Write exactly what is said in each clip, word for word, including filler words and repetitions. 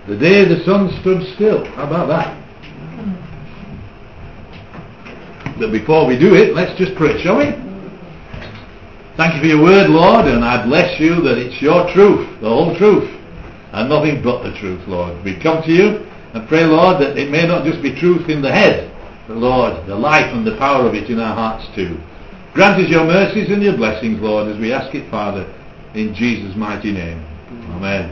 The day the sun stood still. How about that? But before we do it, let's just pray, shall we? Thank you for your word, Lord, and I bless you that it's your truth, the whole truth, and nothing but the truth, Lord. We come to you and pray, Lord, that it may not just be truth in the head, but, Lord, the life and the power of it in our hearts too. Grant us your mercies and your blessings, Lord, as we ask it, Father, in Jesus' mighty name. Amen.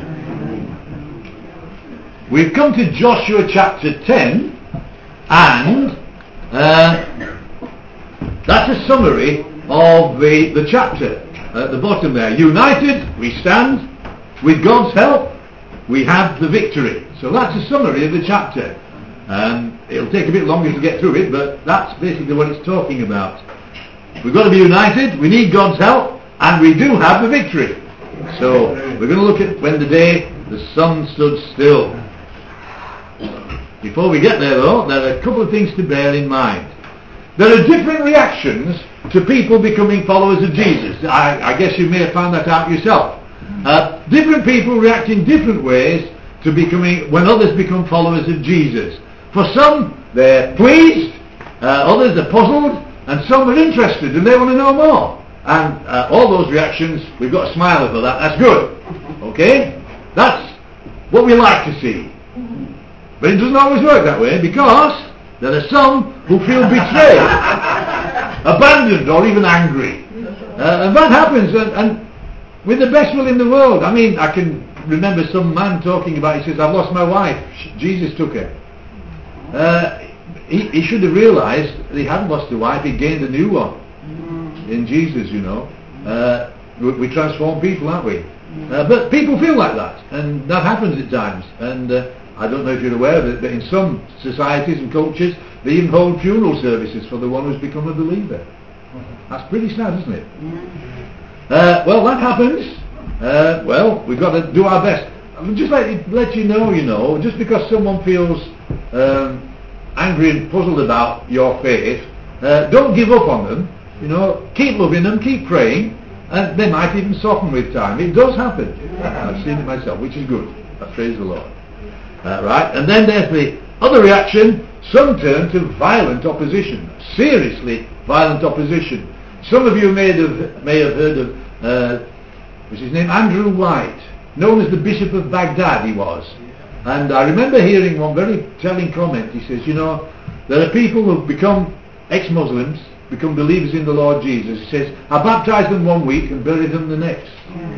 We've come to Joshua chapter ten, and uh, that's a summary of the, the chapter at the bottom there. United, we stand. With God's help, we have the victory. So that's a summary of the chapter. Um, it'll take a bit longer to get through it, but that's basically what it's talking about. We've got to be united, we need God's help, and we do have the victory. So we're going to look at when the day the sun stood still. Before we get there, though, there are a couple of things to bear in mind. There are different reactions to people becoming followers of Jesus. I, I guess you may have found that out yourself. Uh, different people react in different ways to becoming, when others become followers of Jesus. For some, they're pleased, uh, others are puzzled, and some are interested and they want to know more. And uh, all those reactions, we've got a smile for that. That's good. Okay? That's what we like to see. But it doesn't always work that way, because there are some who feel betrayed, abandoned, or even angry. Uh, and that happens, and, and with the best will in the world. I mean, I can remember some man talking about, he says, I've lost my wife, Jesus took her. Uh, he, he should have realised that he hadn't lost a wife, he gained a new one in Jesus, you know. Uh, we, we transform people, aren't we? Uh, but people feel like that, and that happens at times. And uh, I don't know if you're aware of it, but in some societies and cultures, they even hold funeral services for the one who's become a believer. That's pretty sad, isn't it? Uh, well, that happens. Uh, well, we've got to do our best. Just let, let you know, you know, just because someone feels um, angry and puzzled about your faith, uh, don't give up on them. You know, keep loving them, keep praying, and they might even soften with time. It does happen. I've seen it myself, which is good. I praise the Lord. Uh, right, and then there's the other reaction. Some turn to violent opposition, seriously violent opposition. Some of you may have, may have heard of, uh, what's his name, Andrew White, known as the Bishop of Baghdad, he was. And I remember hearing one very telling comment. He says, you know, there are people who have become ex-Muslims, become believers in the Lord Jesus. He says, I baptise them one week and bury them the next.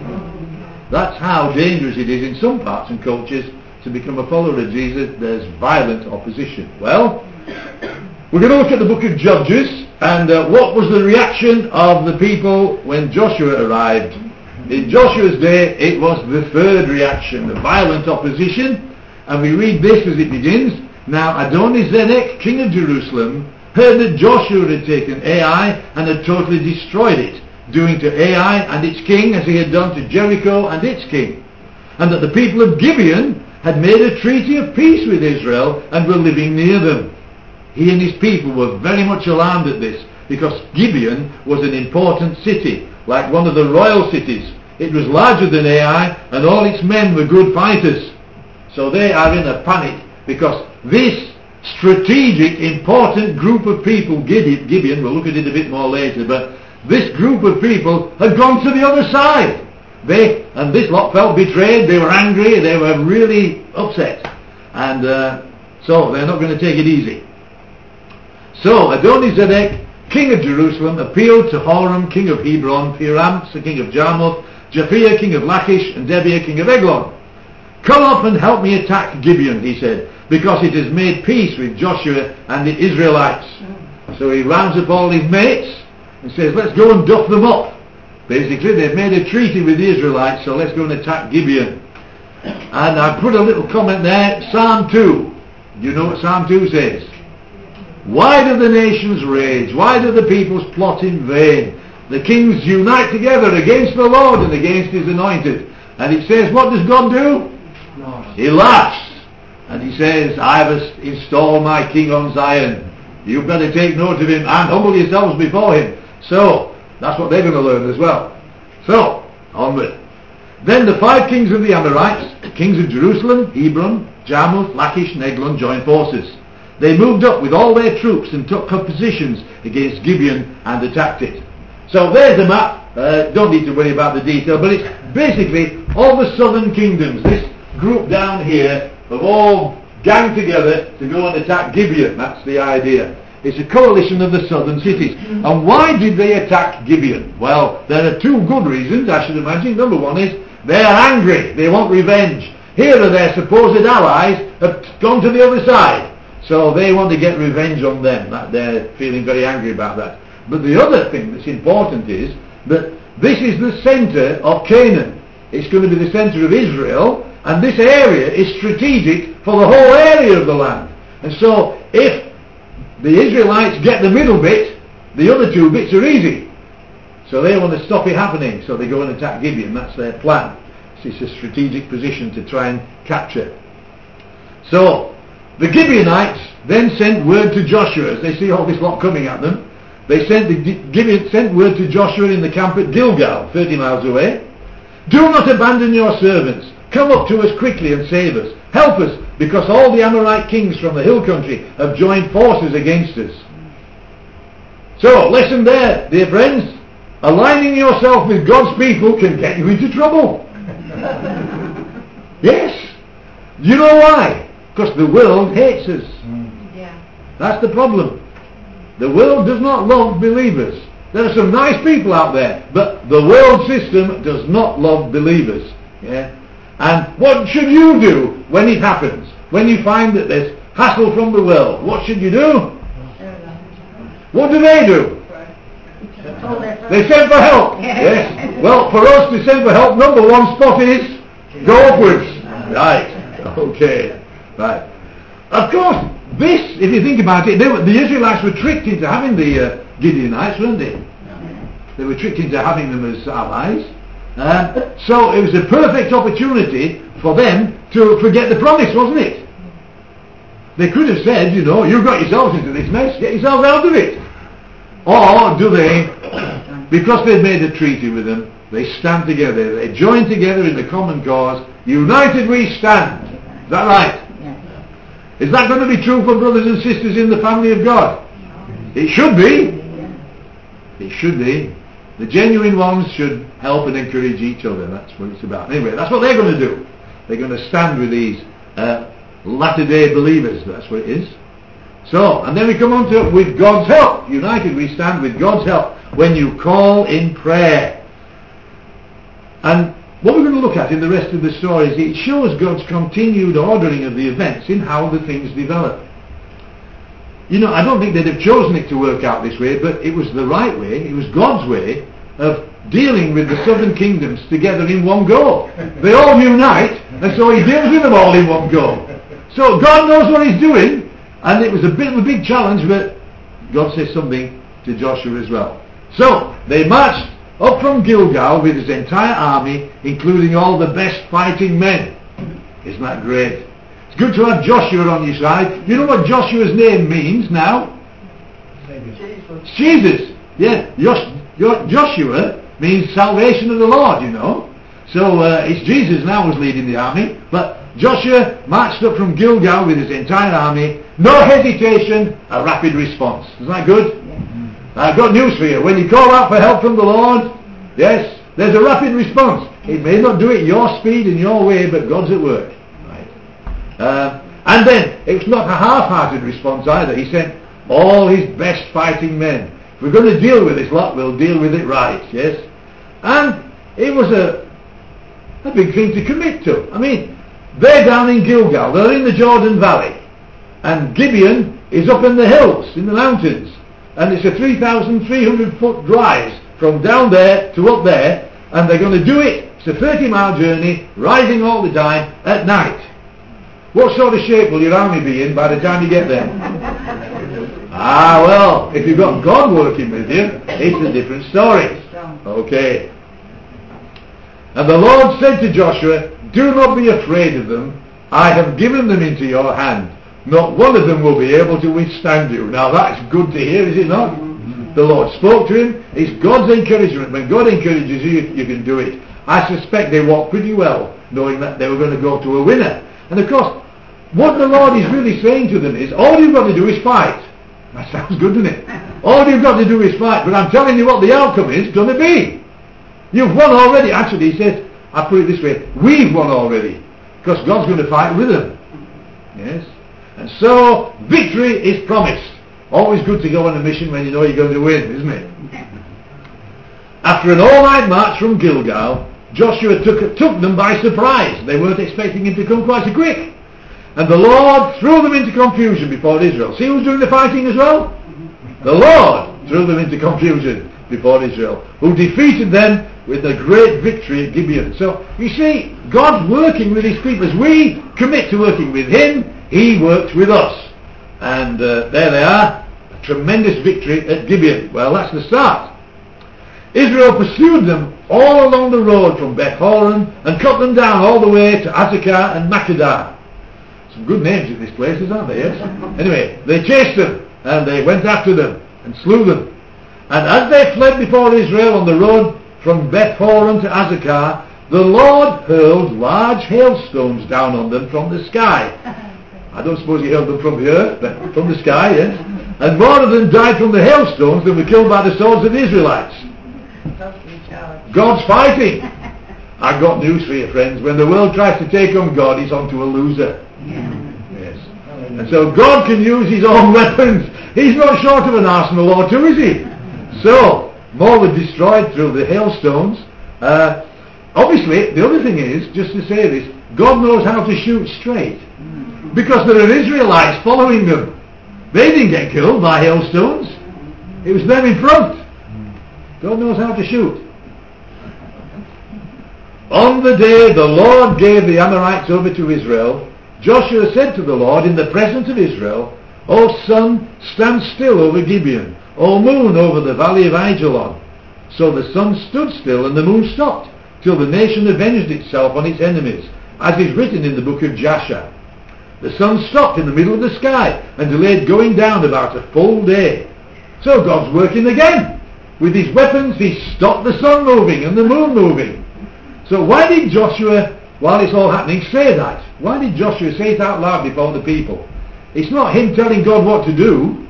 That's how dangerous it is in some parts and cultures to become a follower of Jesus. There's violent opposition. Well, we're going to look at the book of Judges, and uh, what was the reaction of the people when Joshua arrived. In Joshua's day, it was the third reaction, the violent opposition, and we read this as it begins. Now Adonizedek, king of Jerusalem, heard that Joshua had taken Ai and had totally destroyed it, doing to Ai and its king as he had done to Jericho and its king, and that the people of Gibeon had made a treaty of peace with Israel and were living near them. He and his people were very much alarmed at this, because Gibeon was an important city, like one of the royal cities. It was larger than Ai, and all its men were good fighters. So they are in a panic, because this strategic, important group of people, Gibeon, we'll look at it a bit more later, but this group of people had gone to the other side. They, and this lot felt betrayed, they were angry, they were really upset. And uh, so they're not going to take it easy. So Adonizedek, king of Jerusalem, appealed to Horam, king of Hebron, Piram, the king of Jarmuth, Japhia, king of Lachish, and Debir, king of Eglon. Come up and help me attack Gibeon, he said, because it has made peace with Joshua and the Israelites. So he rounds up all his mates and says, let's go and duff them up. Basically, they've made a treaty with the Israelites, so let's go and attack Gibeon. And I put a little comment there, Psalm two. You know what Psalm two says? Why do the nations rage? Why do the peoples plot in vain? The kings unite together against the Lord and against his anointed. And it says, what does God do? He laughs. And he says, I have installed my king on Zion. You better take note of him and humble yourselves before him. So, that's what they're going to learn as well. So, onward. Then the five kings of the Amorites, the kings of Jerusalem, Hebron, Jarmuth, Lachish and Eglon, joined forces. They moved up with all their troops and took up positions against Gibeon and attacked it. So there's the map. Uh, don't need to worry about the detail, but it's basically all the southern kingdoms. This group down here have all ganged together to go and attack Gibeon. That's the idea. It's a coalition of the southern cities. And why did they attack Gibeon? Well, there are two good reasons, I should imagine. Number one is they're angry. They want revenge. Here are their supposed allies have gone to the other side. So they want to get revenge on them. That they're feeling very angry about that. But the other thing that's important is that this is the centre of Canaan. It's going to be the centre of Israel, and this area is strategic for the whole area of the land. And so if the Israelites get the middle bit, the other two bits are easy. So they want to stop it happening, so they go and attack Gibeon. That's their plan. It's a strategic position to try and capture. So the Gibeonites then sent word to Joshua as they see all this lot coming at them. They sent the Gibeon sent word to Joshua in the camp at Gilgal, thirty miles away. Do not abandon your servants. Come up to us quickly and save us. Help us, because all the Amorite kings from the hill country have joined forces against us. So, lesson there, dear friends. Aligning yourself with God's people can get you into trouble. Yes. You know why? Because the world hates us. Yeah. That's the problem. The world does not love believers. There are some nice people out there, but the world system does not love believers. Yeah? And what should you do when it happens? When you find that there's hassle from the world, what should you do? What do they do? They send for help. Yes. Well, for us to send for help, number one spot is go upwards. Right. Okay. Right. Of course, this, if you think about it, they were, the Israelites were tricked into having the uh, Gibeonites, weren't they? They were tricked into having them as allies. Uh, so it was a perfect opportunity for them to forget the promise, wasn't it? They could have said, you know, you got yourselves into this mess, get yourselves out of it. Or do they, because they've made a treaty with them, they stand together, they join together in the common cause, united we stand. Is that right? Is that going to be true for brothers and sisters in the family of God? It should be. It should be. The genuine ones should help and encourage each other. That's what it's about. Anyway, that's what they're going to do. They're going to stand with these uh, latter-day believers. That's what it is. So, and then we come on to with God's help. United we stand with God's help when you call in prayer. And what we're going to look at in the rest of the story is it shows God's continued ordering of the events in how the things develop. You know, I don't think they'd have chosen it to work out this way, but it was the right way. It was God's way of dealing with the southern kingdoms together in one go. They all unite, and so he deals with them all in one go. So God knows what he's doing, and it was a bit of a big challenge, but God says something to Joshua as well. So they marched up from Gilgal with his entire army, including all the best fighting men. Isn't that great? It's good to have Joshua on your side. You know what Joshua's name means now? Jesus. Jesus. Yeah. Joshua means salvation of the Lord, you know. So uh, it's Jesus now who's leading the army. But Joshua marched up from Gilgal with his entire army. No hesitation, a rapid response. Isn't that good? I've got news for you. When you call out for help from the Lord, yes, there's a rapid response. It may not do it your speed and your way, but God's at work. Right. Uh, and then, it's not a half-hearted response either. He sent all his best fighting men. If we're going to deal with this lot, we'll deal with it right, yes? And it was a, a big thing to commit to. I mean, they're down in Gilgal. They're in the Jordan Valley. And Gibeon is up in the hills, in the mountains. And it's a three thousand three hundred foot drive from down there to up there, and they're going to do it. It's a thirty mile journey, rising all the time at night. What sort of shape will your army be in by the time you get there? Ah, well, if you've got God working with you, it's a different story. Okay. And the Lord said to Joshua, do not be afraid of them. I have given them into your hand. Not one of them will be able to withstand you. Now that's good to hear, is it not? Mm-hmm. The Lord spoke to him. It's God's encouragement. When God encourages you, you can do it. I suspect they walked pretty well, knowing that they were going to go to a winner. And of course, what the Lord is really saying to them is, all you've got to do is fight. That sounds good, doesn't it? All you've got to do is fight, but I'm telling you what the outcome is going to be. You've won already. Actually, he says, I put it this way, we've won already, because God's going to fight with them. Yes? And so, victory is promised. Always good to go on a mission when you know you're going to win, isn't it? After an all-night march from Gilgal, Joshua took, took them by surprise. They weren't expecting him to come quite so quick. And the Lord threw them into confusion before Israel. See who's doing the fighting as well? The Lord threw them into confusion before Israel, who defeated them with a great victory at Gibeon. So, you see, God's working with his people. As we commit to working with him, he works with us. And uh, there they are, a tremendous victory at Gibeon. Well, that's the start. Israel pursued them all along the road from Beth Horon and cut them down all the way to Azekah and Makkedah. Some good names in these places, aren't they? Yes. Anyway, they chased them and they went after them and slew them. And as they fled before Israel on the road from Beth Horon to Azekah, the Lord hurled large hailstones down on them from the sky. I don't suppose he hurled them from the earth, but from the sky, yes. And more of them died from the hailstones than were killed by the swords of the Israelites. God's fighting. I've got news for you, friends. When the world tries to take on God, he's on to a loser. Yes. And so God can use his own weapons. He's not short of an arsenal or two, is he? So, more were destroyed through the hailstones. Uh, obviously, the other thing is, just to say this, God knows how to shoot straight. Because there are Israelites following them. They didn't get killed by hailstones. It was them in front. God knows how to shoot. On the day the Lord gave the Amorites over to Israel, Joshua said to the Lord in the presence of Israel, O sun, stand still over Gibeon. O moon, over the valley of Ajalon. So the sun stood still and the moon stopped, till the nation avenged itself on its enemies, as is written in the book of Jasher. The sun stopped in the middle of the sky and delayed going down about a full day. So God's working again. With his weapons he stopped the sun moving and the moon moving. So why did Joshua, while it's all happening, say that? Why did Joshua say it out loud before the people? It's not him telling God what to do,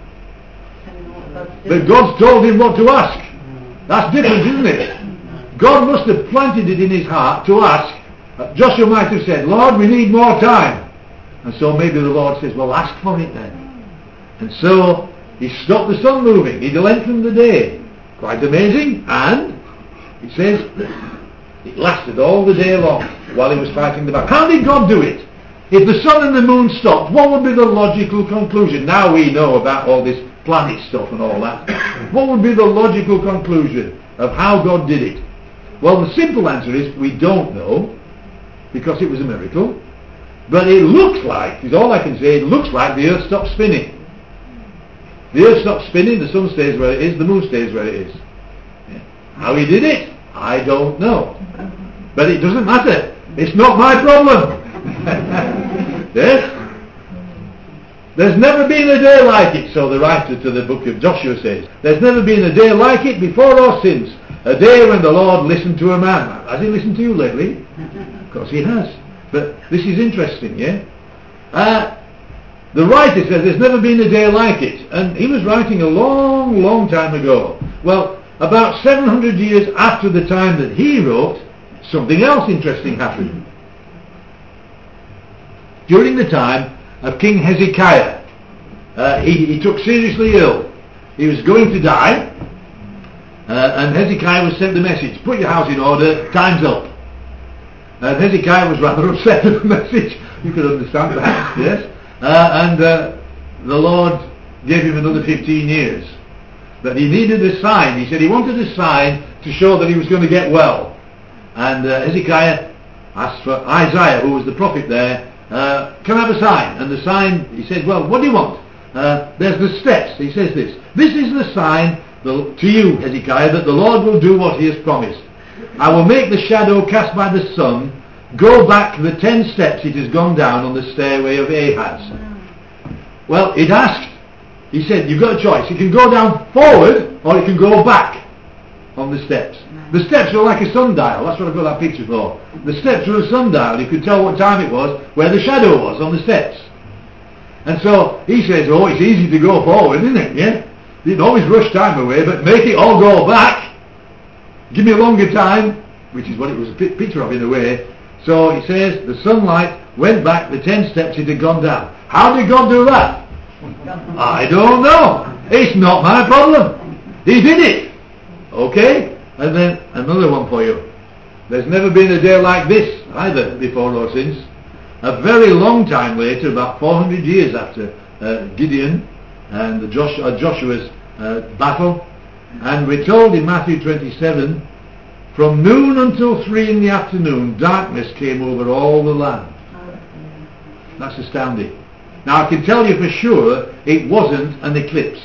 but God's told him what to ask. That's different, isn't it? God must have planted it in his heart to ask. Joshua might have said, Lord, we need more time. And so maybe the Lord says, well, ask for it then. And so he stopped the sun moving. He lengthened the day. Quite amazing. And it says it lasted all the day long while he was fighting the battle. How did God do it? If the sun and the moon stopped, what would be the logical conclusion? Now we know about all this planet stuff and all that. What would be the logical conclusion of how God did it? Well, the simple answer is we don't know, because it was a miracle. But it looks like, is all I can say, it looks like the earth stopped spinning. The earth stops spinning, the sun stays where it is, the moon stays where it is. How he did it, I don't know. But it doesn't matter. It's not my problem. Yes? There's never been a day like it, so the writer to the book of Joshua says. There's never been a day like it before or since. A day when the Lord listened to a man. Has he listened to you lately? Of course he has. But this is interesting, yeah? Uh, the writer says there's never been a day like it. And he was writing a long, long time ago. Well, about seven hundred years after the time that he wrote, something else interesting happened. During the time of King Hezekiah, uh, he, he took seriously ill. He was going to die. Uh, and Hezekiah was sent the message, put your house in order, time's up. And Hezekiah was rather upset at the message. You could understand that, yes? Uh, and uh, the Lord gave him another fifteen years. But he needed a sign. He said he wanted a sign to show that he was going to get well. And uh, Hezekiah asked for Isaiah, who was the prophet there, uh, can I have a sign? And the sign, he said, well, what do you want? Uh, there's the steps. He says this. This is the sign the, to you, Hezekiah, that the Lord will do what he has promised. I will make the shadow cast by the sun go back the ten steps it has gone down on the stairway of Ahaz. Well, it asked, he said, you've got a choice. You can go down forward or you can go back. on the steps. The steps were like a sundial. That's what I've got that picture for. The steps were a sundial. You could tell what time it was where the shadow was on the steps. And so he says, oh, it's easy to go forward, isn't it? Yeah? You can always rush time away, but make it all go back. Give me a longer time, which is what it was a picture of in a way. So he says the sunlight went back the ten steps it had gone down. How did God do that? I don't know. It's not my problem. He did it. Okay? And then another one for you. There's never been a day like this either, before or since. A very long time later, about four hundred years after uh, Gideon and the Joshua, uh, Joshua's uh, battle, and we're told in Matthew twenty-seven, from noon until three in the afternoon, darkness came over all the land. That's astounding. Now I can tell you for sure it wasn't an eclipse.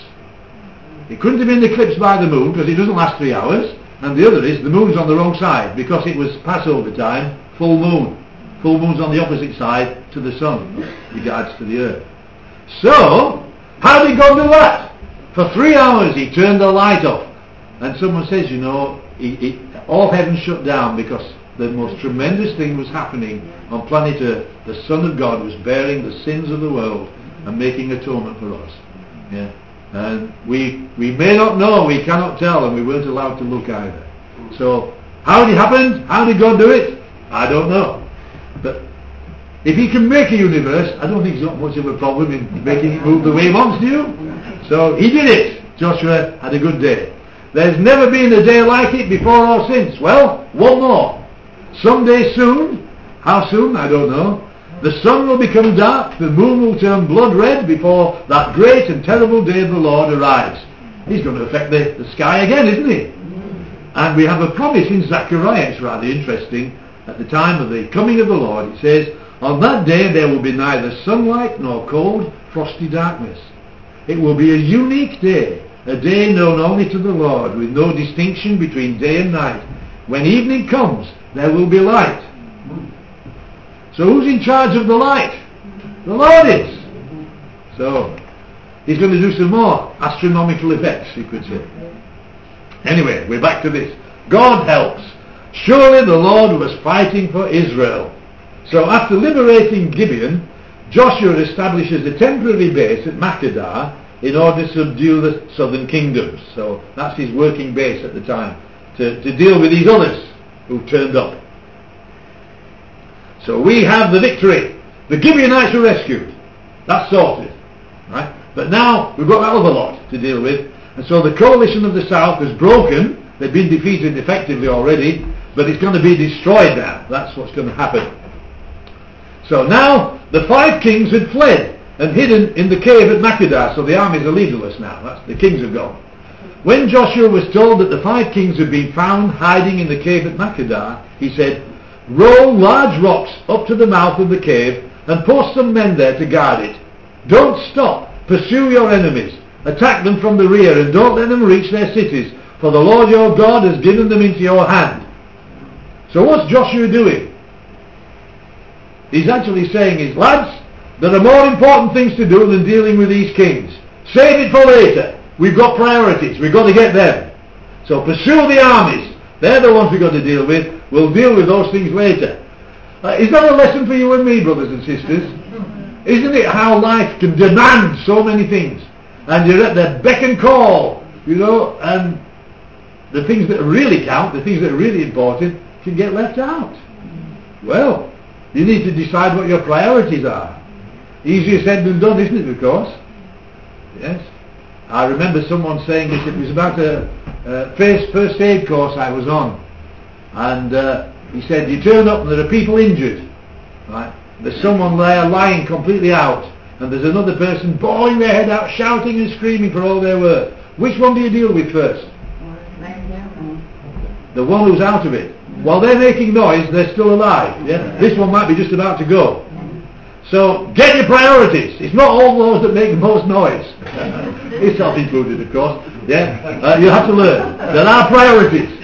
It couldn't have been eclipsed by the moon because it doesn't last three hours. And the other is the moon's on the wrong side because it was Passover time, full moon. Full moon's on the opposite side to the sun, regards to the earth. So, how did God do that? For three hours he turned the light off. And someone says, you know, he, he, all heaven shut down because the most tremendous thing was happening on planet Earth. The Son of God was bearing the sins of the world and making atonement for us. Yeah. And we we may not know, we cannot tell, and we weren't allowed to look either. So, how did it happen? How did God do it? I don't know. But if he can make a universe, I don't think he's got much of a problem in making it move the way he wants to. So he did it. Joshua had a good day. There's never been a day like it before or since. Well, one more. Someday soon, how soon, I don't know, the sun will become dark, the moon will turn blood red before that great and terrible day of the Lord arrives. He's going to affect the, the sky again, isn't he? And we have a promise in Zechariah, it's rather interesting. At the time of the coming of the Lord, it says, on that day there will be neither sunlight nor cold, frosty darkness. It will be a unique day, a day known only to the Lord, with no distinction between day and night. When evening comes, there will be light. So who's in charge of the light? The Lord is. So, he's going to do some more astronomical effects, you could say. Anyway, we're back to this. God helps. Surely the Lord was fighting for Israel. So after liberating Gibeon, Joshua establishes a temporary base at Makkedah in order to subdue the southern kingdoms. So that's his working base at the time, to, to deal with these others who turned up. So we have the victory. The Gibeonites are rescued. That's sorted. Right? But now we've got that other lot to deal with. And so the coalition of the south is broken. They've been defeated effectively already, but it's going to be destroyed now. That's what's going to happen. So now the five kings had fled and hidden in the cave at Makkedah, so the armies are leaderless now. That's, the kings have gone. When Joshua was told that the five kings had been found hiding in the cave at Makkedah, he said, roll large rocks up to the mouth of the cave and post some men there to guard it. Don't stop. Pursue your enemies. Attack them from the rear and don't let them reach their cities, for the Lord your God has given them into your hand. So what's Joshua doing? He's actually saying is, lads, there are more important things to do than dealing with these kings. Save it for later. We've got priorities. We've got to get them. So pursue the armies. They're the ones we've got to deal with. We'll deal with those things later. Uh, is that a lesson for you and me, brothers and sisters? Isn't it how life can demand so many things? And you're at the beck and call, you know, and the things that really count, the things that are really important, can get left out. Well, you need to decide what your priorities are. Easier said than done, isn't it, of course? Yes. I remember someone saying this. It was about a, a first, first aid course I was on. And uh, he said, you turn up and there are people injured. Right? There's someone there lying completely out. And there's another person bawling their head out, shouting and screaming for all their worth. Which one do you deal with first? The one who's out of it. While they're making noise, they're still alive. Yeah? This one might be just about to go. So, get your priorities. It's not all those that make the most noise. It's self-included, of course. Yeah? Uh, you have to learn. There are priorities.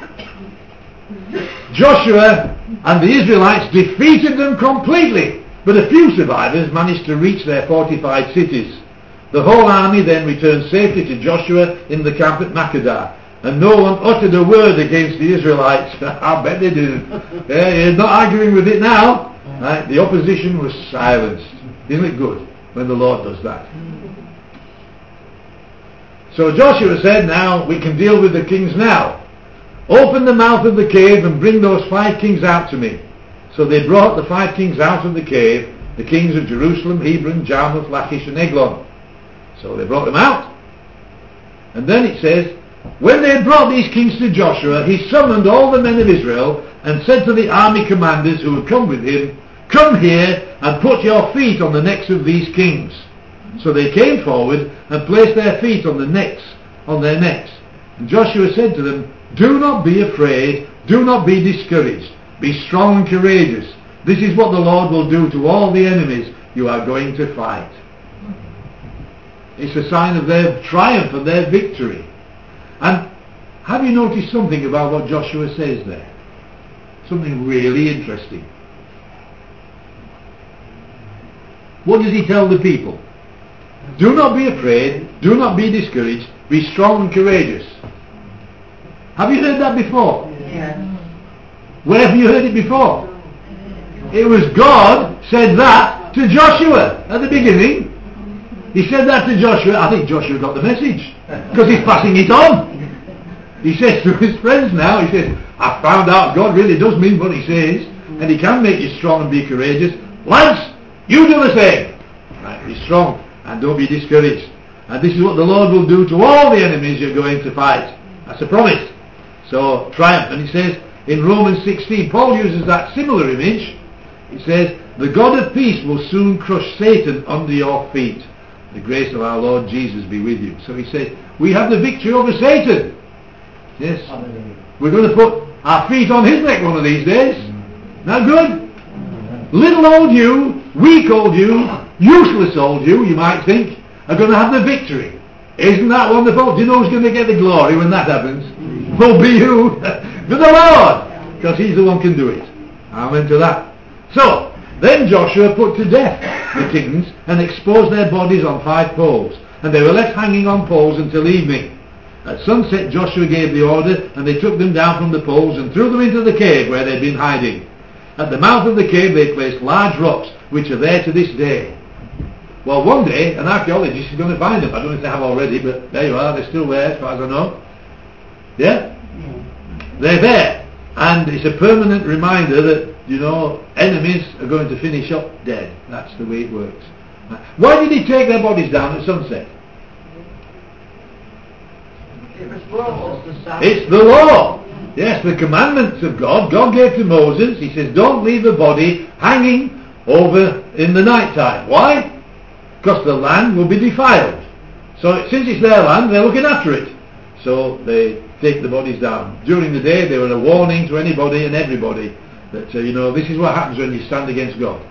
Joshua and the Israelites defeated them completely, but a few survivors managed to reach their fortified cities. The whole army then returned safely to Joshua in the camp at Makkedah, and no one uttered a word against the Israelites. I bet they didn't. Yeah, he's not arguing with it now. Right? The opposition was silenced. Isn't it good when the Lord does that? So Joshua said, now we can deal with the kings now. Open the mouth of the cave and bring those five kings out to me. So they brought the five kings out of the cave, the kings of Jerusalem, Hebron, Jarmuth, Lachish and Eglon. So they brought them out. And then it says, when they had brought these kings to Joshua, he summoned all the men of Israel and said to the army commanders who had come with him, come here and put your feet on the necks of these kings. So they came forward and placed their feet on the necks, on their necks. And Joshua said to them, do not be afraid, do not be discouraged, be strong and courageous. This is what the Lord will do to all the enemies you are going to fight. It's a sign of their triumph and their victory. And have you noticed something about what Joshua says there? Something really interesting. What does he tell the people? Do not be afraid, do not be discouraged, be strong and courageous. Have you heard that before? Yes. Where have you heard it before? It was God said that to Joshua at the beginning. He said that to Joshua. I think Joshua got the message because he's passing it on. He says to his friends now, he says, I found out God really does mean what he says, and he can make you strong and be courageous. Lads, you do the same. Right, be strong and don't be discouraged. And this is what the Lord will do to all the enemies you're going to fight. That's a promise. So triumph. And he says in Romans sixteen, Paul uses that similar image. He says, the God of peace will soon crush Satan under your feet. The grace of our Lord Jesus be with you. So he says, we have the victory over Satan. Yes. We're going to put our feet on his neck one of these days. Not good? Little old you, weak old you, useless old you, you might think, are going to have the victory. Isn't that wonderful? Do you know who's going to get the glory when that happens? Will be you. For the Lord. Because he's the one who can do it. Amen to that. So, then Joshua put to death the kings and exposed their bodies on five poles. And they were left hanging on poles until evening. At sunset Joshua gave the order, and they took them down from the poles and threw them into the cave where they'd been hiding. At the mouth of the cave they placed large rocks, which are there to this day. Well, one day an archaeologist is going to find them. I don't know if they have already, but there you are, they're still there as far as I know. Yeah? They're there. And it's a permanent reminder that, you know, enemies are going to finish up dead. That's the way it works. Why did he take their bodies down at sunset? It was law. It's the law. Yes, the commandments of God. God gave to Moses. He says, don't leave a body hanging over in the night time. Why? Because the land will be defiled. So since it's their land, they're looking after it. So they take the bodies down. During the day, they were a warning to anybody and everybody that, uh, you know, this is what happens when you stand against God.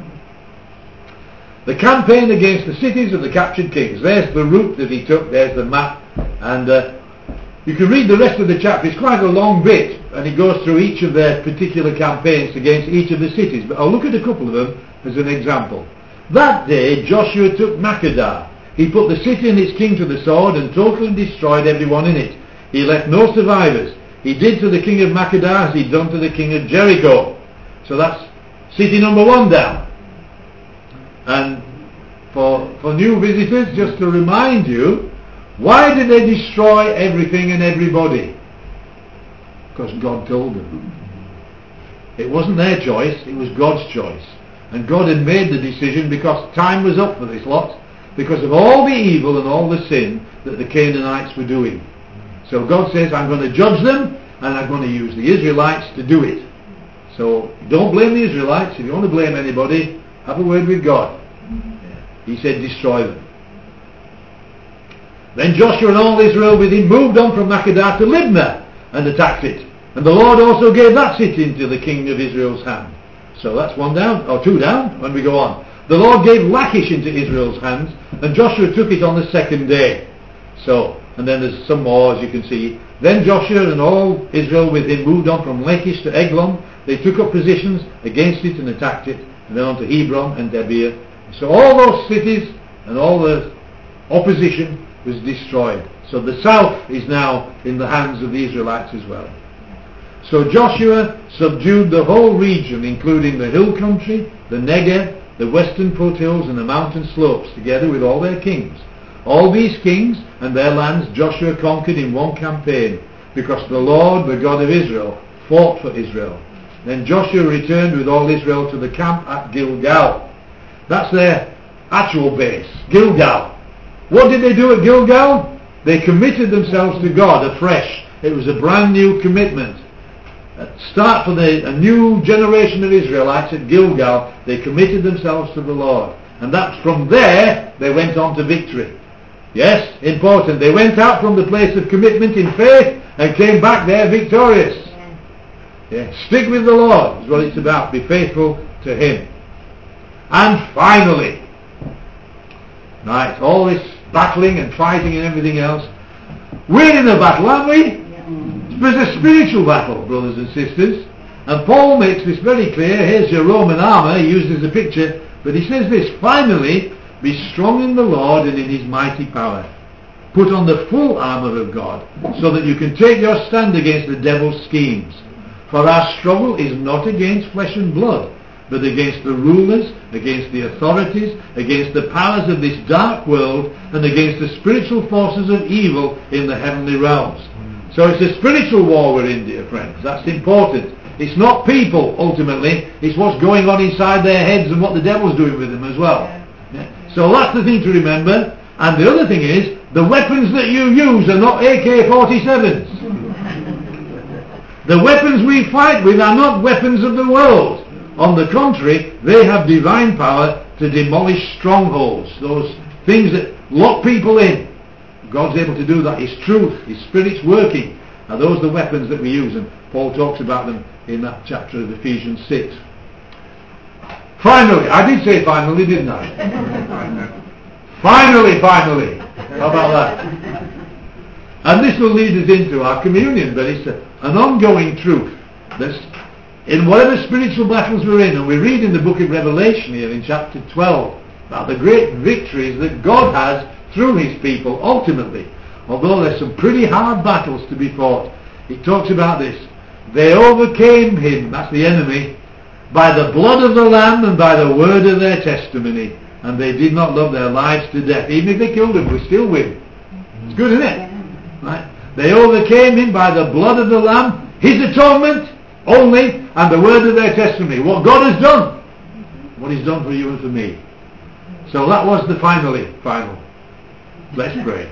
The campaign against the cities of the captured kings. There's the route that he took. There's the map. And uh, you can read the rest of the chapter. It's quite a long bit, and he goes through each of their particular campaigns against each of the cities. But I'll look at a couple of them as an example. That day Joshua took Makkedah. He put the city and its king to the sword and totally destroyed everyone in it. He left no survivors. He did to the king of Makkedah as he'd done to the king of Jericho. So that's city number one down. And for, for new visitors, just to remind you, why did they destroy everything and everybody? Because God told them. It wasn't their choice, it was God's choice. And God had made the decision because time was up for this lot, because of all the evil and all the sin that the Canaanites were doing. So God says, I'm going to judge them, and I'm going to use the Israelites to do it. So don't blame the Israelites. If you want to blame anybody, have a word with God. He said destroy them. Then Joshua and all Israel with him moved on from Makkedah to Libnah and attacked it. And the Lord also gave that city into the king of Israel's hand. So that's one down, or two down, when we go on. The Lord gave Lachish into Israel's hands, and Joshua took it on the second day. So, and then there's some more, as you can see. Then Joshua and all Israel with him moved on from Lachish to Eglon. They took up positions against it and attacked it, and then on to Hebron and Debir. So all those cities and all the opposition was destroyed. So the south is now in the hands of the Israelites as well. So Joshua subdued the whole region, including the hill country, the Negev, the western foothills and the mountain slopes, together with all their kings. All these kings and their lands Joshua conquered in one campaign, because the Lord, the God of Israel, fought for Israel. Then Joshua returned with all Israel to the camp at Gilgal. That's their actual base, Gilgal. What did they do at Gilgal? They committed themselves to God afresh. It was a brand new commitment. Start for the, a new generation of Israelites at Gilgal. They committed themselves to the Lord. And that from there, they went on to victory. Yes, important. They went out from the place of commitment in faith and came back there victorious. Yeah. Stick with the Lord is what it's about. Be faithful to Him. And finally, right, all this battling and fighting and everything else, we're in a battle, aren't we? It's a spiritual battle, brothers and sisters. And Paul makes this very clear. Here's your Roman armour. He uses a picture. But he says this, finally, be strong in the Lord and in His mighty power. Put on the full armour of God, so that you can take your stand against the devil's schemes. For our struggle is not against flesh and blood, but against the rulers, against the authorities, against the powers of this dark world, and against the spiritual forces of evil in the heavenly realms. So it's a spiritual war we're in, dear friends. That's important. It's not people, ultimately. It's what's going on inside their heads and what the devil's doing with them as well. Yeah. So that's the thing to remember. And the other thing is, the weapons that you use are not A K forty-sevens. The weapons we fight with are not weapons of the world. On the contrary, they have divine power to demolish strongholds, those things that lock people in. God's able to do that. His truth, His Spirit's working. Are those the weapons that we use? And Paul talks about them in that chapter of Ephesians six. Finally, I did say finally, didn't I? finally, finally. How about that? And this will lead us into our communion, but it's a, an ongoing truth that's in whatever spiritual battles we're in. And we read in the book of Revelation here in chapter twelve about the great victories that God has through His people ultimately. Although there's some pretty hard battles to be fought. It talks about this. They overcame him, that's the enemy, by the blood of the Lamb and by the word of their testimony. And they did not love their lives to death. Even if they killed him, we still win. It's good, isn't it? Right? They overcame him by the blood of the Lamb, His atonement only, and the word of their testimony. What God has done. What He's done for you and for me. So that was the finally, final. Let's pray.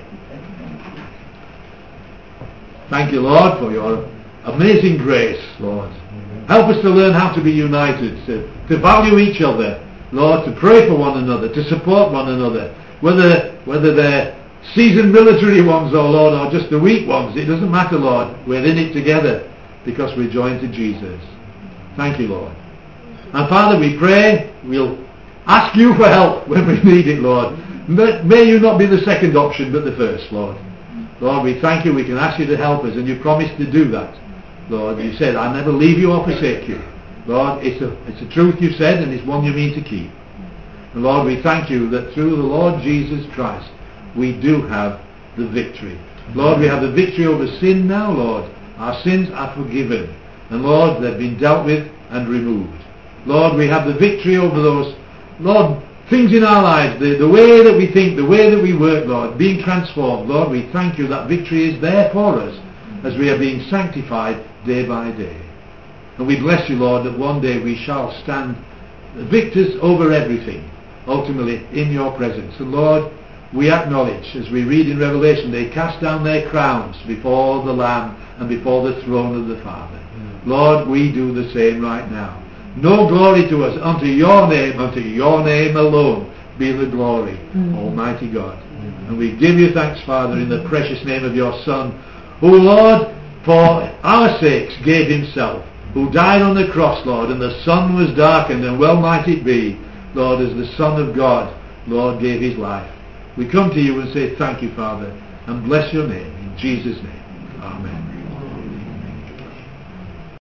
Thank you, Lord, for your amazing grace, Lord. Help us to learn how to be united, to, to value each other, Lord, to pray for one another, to support one another, whether whether they're seasoned military ones, oh Lord, or just the weak ones. It doesn't matter, Lord. We're in it together because we're joined to Jesus. Thank you, Lord. And Father, we pray we'll ask you for help when we need it, Lord. May you not be the second option, but the first, Lord. Lord, we thank you. We can ask you to help us, and you promised to do that. Lord, you said, I'll never leave you or forsake you. Lord, it's a, it's a truth you said, and it's one you mean to keep. And Lord, we thank you that through the Lord Jesus Christ, we do have the victory. Lord, we have the victory over sin now, Lord. Our sins are forgiven. And Lord, they've been dealt with and removed. Lord, we have the victory over those, Lord, things in our lives, the, the way that we think, the way that we work, Lord, being transformed. Lord, we thank you that victory is there for us as we are being sanctified day by day. And we bless you, Lord, that one day we shall stand victors over everything, ultimately in your presence. And Lord, we acknowledge, as we read in Revelation, they cast down their crowns before the Lamb and before the throne of the Father. Mm. Lord, we do the same right now. No glory to us, unto your name, unto your name alone be the glory, mm. Almighty God. Mm. And we give you thanks, Father, in the precious name of your Son, who, Lord, for our sakes gave himself, who died on the cross, Lord, and the sun was darkened, and well might it be, Lord, as the Son of God, Lord, gave his life. We come to you and say thank you, Father, and bless your name, in Jesus' name. Amen.